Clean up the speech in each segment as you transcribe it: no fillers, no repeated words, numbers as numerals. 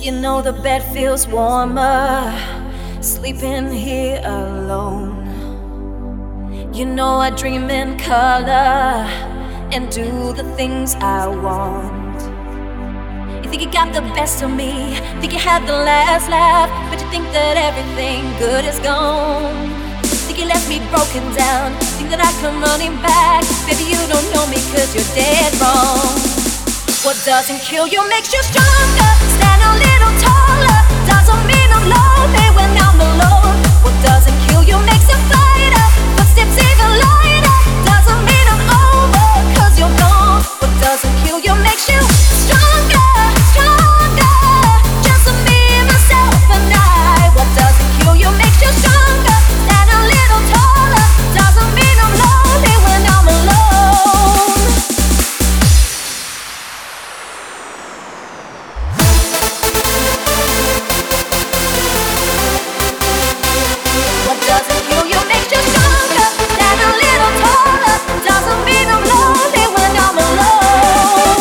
You know the bed feels warmer, sleeping here alone. You know I dream in color and do the things I want. You think you got the best of me, think you had the last laugh, but you think that everything good is gone. Think you left me broken down, think that I come running back. Baby, you don't know me 'cause you're dead wrong. What doesn't kill you makes you stronger. Stand a little taller. Doesn't mean I'm lonely when I'm alone. What doesn't kill you makes you fighter. Footsteps even lighter. Doesn't mean I'm over 'cause you're gone. What doesn't kill you makes you stronger, stronger. Just me, myself, and I. What doesn't kill you makes you stronger. Stand a little taller. Doesn't mean I'm lonely when I'm alone. What doesn't kill you makes you stronger. Stand a little taller. Doesn't mean I'm lonely when I'm alone.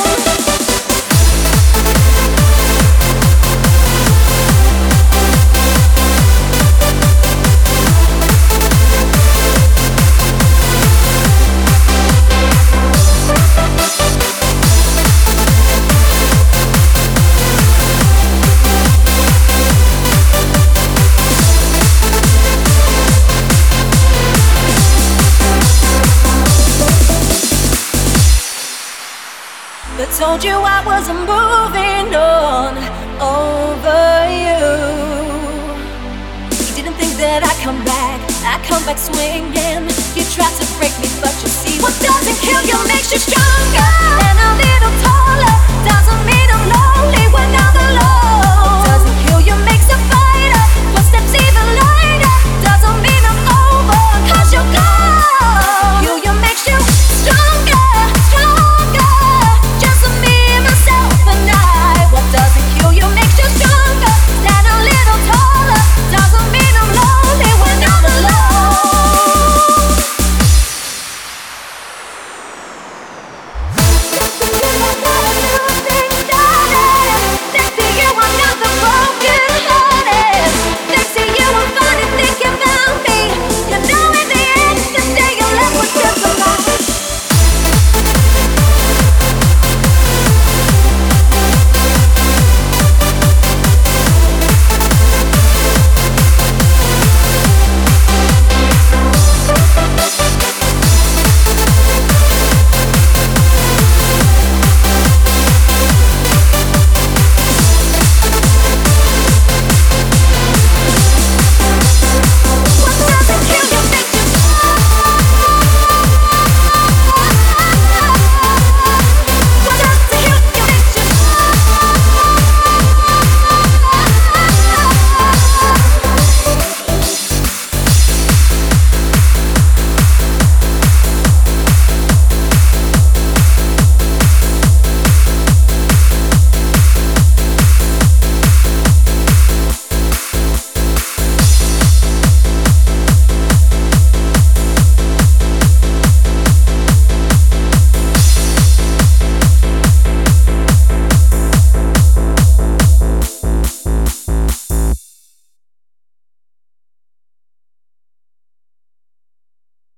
But told you I wasn't moving on over you. You didn't think that I'd come back, I'd come back swinging. You tried to break me, but you see, what doesn't kill you makes you stronger. And a little taller.